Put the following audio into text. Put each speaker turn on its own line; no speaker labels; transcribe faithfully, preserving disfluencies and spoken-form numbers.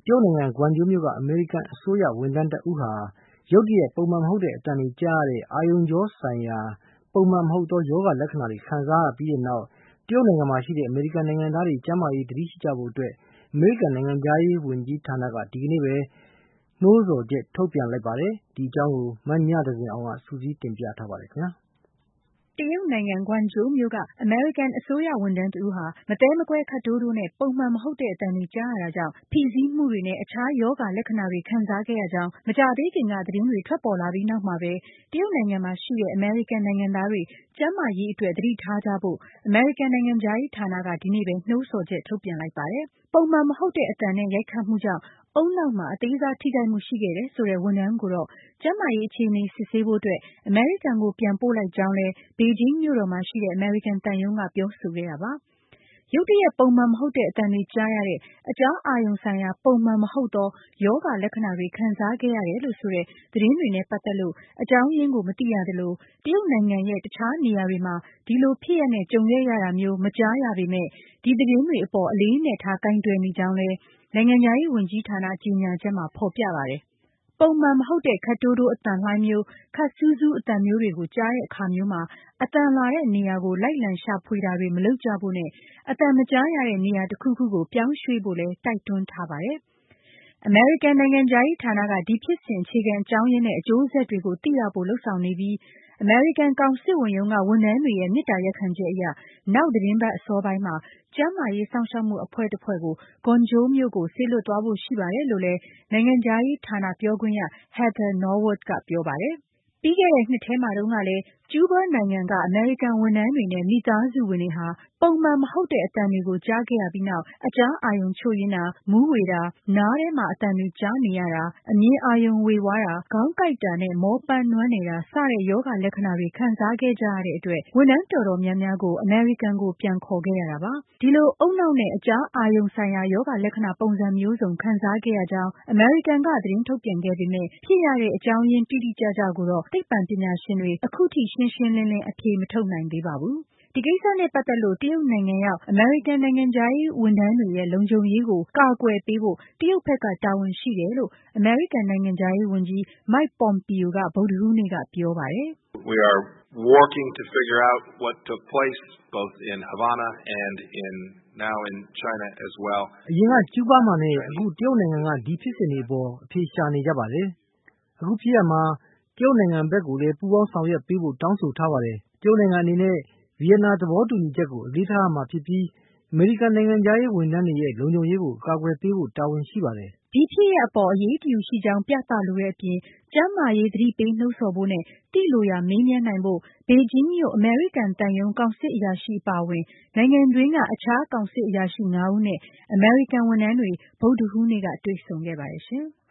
တရုတ်နိုင်ငံဂွမ်ဂျိုးမြို့ကအမေရိကန်အစိုးရဝန်ထမ်းတဦးဟာရုတ်တရက်ပုံမှန်မဟုတ်တဲ့အသံတွေကြားရတဲ့အာရုံကြောဆိုင်ရာပုံမှန်မဟုတ်သောရောဂါလက္ခဏာတွေခံစားရပြီးတဲ့နောက်တရုတ်နိုင်ငံမှာရှိတဲ့အမေရိကန်နိုင်ငံသားတွေကျန်းမာရေးသတိရှိကြဖို့အတွက်အမေရိကန်နိုင်ငံသားရေးဝန်ကြီးဌာနကဒီကနေ့ပဲနှိုးဆော်ချက်ထုတ်ပြန်လိုက်ပါတယ်။ဒီအကြောင်းကိုမညသဇင်အောင်ကစူးစီးတင်ပြထားပါတယ်ခင်ဗျာ
တရုတ်နိုင်ငံဂွမ်ဂျိုးမြို့ကအမေရိကန်အစိုးရဝန်ထမ်းတဦးဟာမသဲမကွဲခပ်တိုးတိုးနဲ့ပုံမှန်မဟုတ်တဲ့အသံတွေကြားရတာကြောင့်ဖိစီးမှုတွေနဲ့အခြားရောဂါလက္ခဏာတွေခံစားခဲ့ရကြောင်းမကြာသေးခင်ကသတင်းတွေထွက်ပေါ်လာပြီးနောက်မှာပဲတရုတ်နိုင်ငံမှာရှိတဲ့အမေရိကန်နိုင်ငံသားတွေကျန်းမာရေးအတွက်သတိထားကြဖို့အမေရိကန်နိုင်ငံခြားရေးဌာနကဒီနေ့ပဲနှိုးဆော်ချက်ထုတ်ပြန်လိုက်ပါတယ်။ပုံမှန်မဟုတ်တဲ့အသံနဲ့ရိုက်ခတ်မှုကြောင့်ဦးနှောက်မှာအသေးစားထိခိုက်မှုရှိခဲ့တယ်ဆိုတဲ့ဝန်ထမ်းကိုတော့ကျန်းမာရေးအခြေအနေစစ်ဆေးဖို့အတွက်အမေရိကန်ကိုပြန်ပို့လိုက်ကြောင်းလည်းဘေဂျင်းမြို့တော်မှာရှိတဲ့အမေရိကန်သံရုံးကပြောဆိုခဲ့တာပါ။ရုတ်တရက်ပုံမှန်မဟုတ်တဲ့အသံတွေကြားရတဲ့အကြားအာရုံဆိုင်ရာပုံမှန်မဟုတ်သောရောဂါလက္ခဏာတွေခံစားခဲ့ရတယ်လို့ဆိုတဲ့သတင်းတွေနဲ့ပတ်သက်လို့အကြောင်းရင်းကိုမသိရသလိုတရုတ်နိုင်ငံရဲ့တခြားနေရာတွေမှာဒီလိုဖြစ်ရပ်နဲ့ကြုံခဲ့ရတာမျိုးမကြားရပေမဲ့ဒီသတင်းတွေအပေါ်အလေးအနက်ထားကိုင်တွယ်နေကြောင်းလည်းနိုင်ငံခြားရေးဝန်ကြီးဌာနကြေညာချက်မှာဖော်ပြပါတယ်။ပုံမှန်မဟုတ်တဲ့ခပ်တိုးတိုးအသံလှိုင်းမျိုးခပ်စူးစူးအသံမျိုးတွေကိုကြားတဲ့အခါမျိုးမှာအသံလာတဲ့နေရာကိုလိုက်လံရှာဖွေတာတွေမလုပ်ကြဖို့နဲ့အသံမကြားရတဲ့နေရာတစ်ခုခုကိုပြောင်းရွှေ့ဖို့လည်းတိုက်တွန်းထားပါတယ်။အမေရိကန်နိုင်ငံခြားရေးဌာနကဒီဖြစ်စဉ်အခြေခံအကြောင်းရင်းနဲ့အကျိုးဆက်တွေကိုသိရဖို့လှုံ့ဆော်နေပြီးအမေရိကန်ကောင်စစ်ဝန်ရုံးကဝန်ထမ်းတွေရဲ့မေတ္တာရပ်ခံချက်အရနောက်သတင်းပတ်အစောပိုင်းမှာကျန်းမာရေးစောင့်ရှောက်မှုအဖွဲ့တစ်ဖွဲ့ကိုဂွမ်ဂျိုးမြို့ကိုစေလွှတ်သွားဖို့ရှိပါတယ်လို့လည်းနိုင်ငံခြားရေးဌာနပြောခွင့်ရ Heather Nauert ကပြောပါတယ်။ပြီးခဲ့တဲ့နှစ်ထဲမှာတုန်းကလည်းကျူးဘားနိုင်ငံကအမေရိကန်ဝန်ထမ်းတွေနဲ့မိသားစုဝင်တွေဟာပုံမှန်မဟုတ်တဲ့အသံတွေကိုကြားခဲ့ရပြီးနောက်အကြားအာရုံချို့ယွင်းတာမူးဝေတာနားထဲမှာအသံတွေကြားနေရတာအမြင်အာရုံဝေဝါးတာခေါင်းကိုက်တာနဲ့မောပန်းနွမ်းနေတာစတဲ့ရောဂါလက္ခဏာတွေခံစားခဲ့ကြရတဲ့အတွက်ဝန်ထမ်းတော်တော်များများကိုအမေရိကန်ကိုပြန်ခေါ်ခဲ့ရတာပါ။ဒီလိုအုံနောက်နဲ့အကြားအာရုံဆိုင်ရာရောဂါလက္ခဏာပုံစံမျိုးစုံခံစားခဲ့ရကြောင်းအမေရိကန်ကသတင်းထုတ်ပြန်ခဲ့ပေမဲ့ဖြစ်ရတဲ့အကြောင်းရင်းတိတိကျကျကိုတော့သိပ္ပံပညာရှင်တွေအခုထိရှင်းရှင်းလင်းလင်းအဖြေမထုတ်နိုင်သေးပါဘူး။ဒီကိစ္စနဲ့ပတ်သက်လို့တရုတ်နိုင်ငံရောက်အမေရိကန်နိုင်ငံခြားရေးဝန်ထမ်းတွေရဲ့လုံခြုံရေးကိုကာကွယ်ပေးဖို့တရုတ်ဘက်ကတာဝန်ရှိတယ်လို့အမေရိကန်နိုင်ငံခြားရေးဝန်ကြီး Mike Pompeo ကဗုဒ္ဓဟူးနေ့ကပြောပါတယ်
။ We are working to figure out what took place both in Havana and in now in China as well.
အရင်ကကျူးဘားမှာနဲ့အခုတရုတ်နိုင်ငံကဒီဖြစ်စဉ်တွေအပေါ်အဖြေရှာနေကြပါတယ်။အခုဖြစ်ရမှာတရုတ်နိုင်ငံဘက်ကိုလည်းပူးပေါင်းဆောင်ရွက်ပေးဖို့တောင်းဆိုထားပါတယ်။တရုတ်နိုင်ငံအနေနဲ့ဗီယက်နာသဘောတူညီချက်ကိုအလေးထားရမှာဖြစ်ပြီးအမေရိကန်နိုင်ငံသားရေးဝန်ထမ်းတွေရဲ့လုံခြုံရေးကိုကာကွယ်ပေးဖို့တာဝန်ရှိပါတယ်
။ဒီဖြစ်ရပ်အပေါ်အရေးတယူရှိကြောင်းပြသလိုတဲ့အပြင်ကျန်းမာရေးသတိပေးနှိုးဆော်ဖို့နဲ့တိလိုရာမေးမြန်းနိုင်ဖို့ဘေဂျင်းမြို့အမေရိကန်တန်ယုံကောင်စစ်အရာရှိအပါအဝင်နိုင်ငံတွင်းကအခြားကောင်စစ်အရာရှိငါးဦးနဲ့အမေရိကန်ဝန်ထမ်းတွေဗုဒ္ဓဟူးနေ့ကတွေ့ဆုံခဲ့ပါတယ်ရှင်။